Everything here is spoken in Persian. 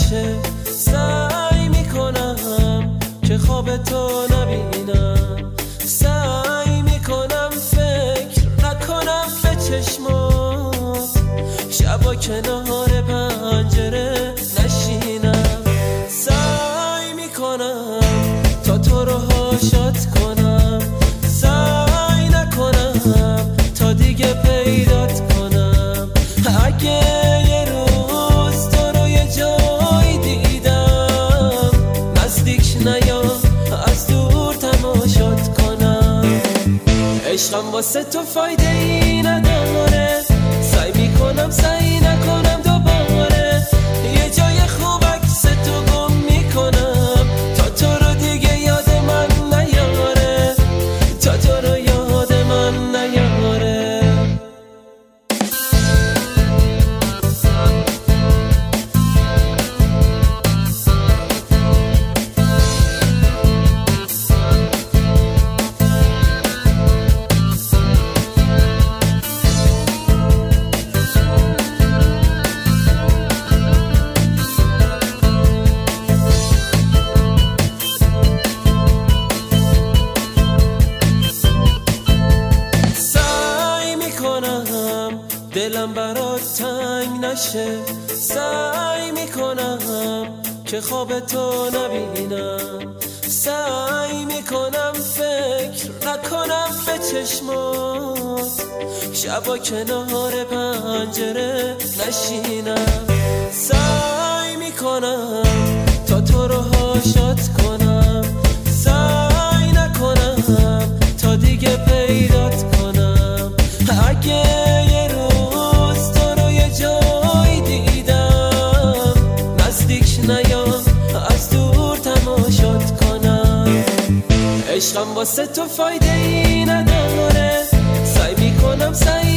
نشه. سعی میکنم که خواب تو نبینم، سعی میکنم فکر نکنم به چشمات، شبا کنار پنجره نشینم. سعی میکنم تا تو رو هاشات کنم، سعی نکنم تا دیگه پیدات کنم. اگه یه روز تو رو یه جایی دیدم، نزدیک نیا از دور تماشات کنم. عشقم واسه تو فایده ای نداره، سعی میکنم سعی نکنم دوباره، یه جای خوب عکس تو گم میکنم تا تو رو دیگه یاد من نیاره، تا تو رو یاد من نیاره. دلم برات تنگ نشه، سعی میکنم که خواب تو نبینم، سعی میکنم فکر نکنم به چشمات، شبا کنار پنجره نشینم. سعی میکنم تا تو رو هاشات کنم، سعی نکنم تا دیگه پیدات کنم. اگه از دور تماشات کنم. عشقم واسه تو فایده ای نداره، سعی میکنم سعی